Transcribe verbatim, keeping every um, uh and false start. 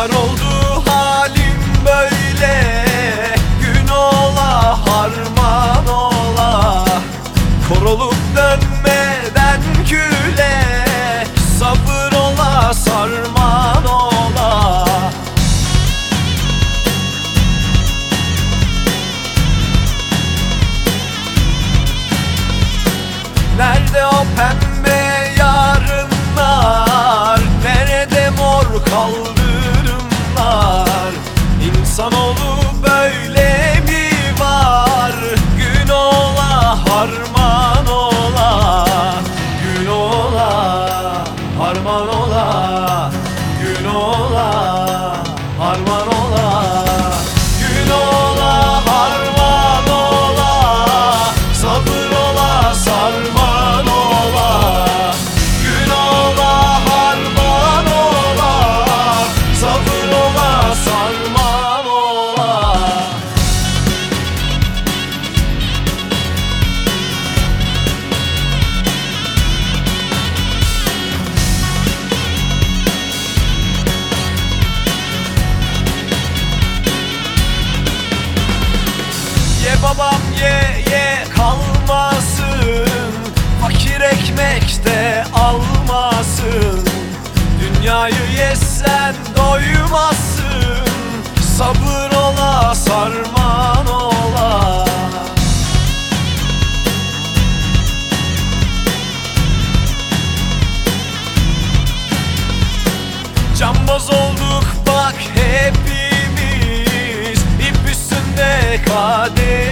Yar oldu halim böyle, gün ola harman ola. Kor olup dönmeden küle, sabır ola sarman ola. Nerede o pembe yarınlar, nerede mor kaldırımlar? İnsanoğlu böyle mi var? Gün ola harman ola, gün ola harman ola, gün ola harman ola, gün ola harman ola, sabır ola sarman ola, gün ola harman ola, sabır ola sarman ola. Ye babam ye ye kalmasın, fakir ekmekte almasın. Dünyayı yesen doymazsın, sabır ola sarman ola. Cambaz olduk bak hepimiz, ip üstünde kader.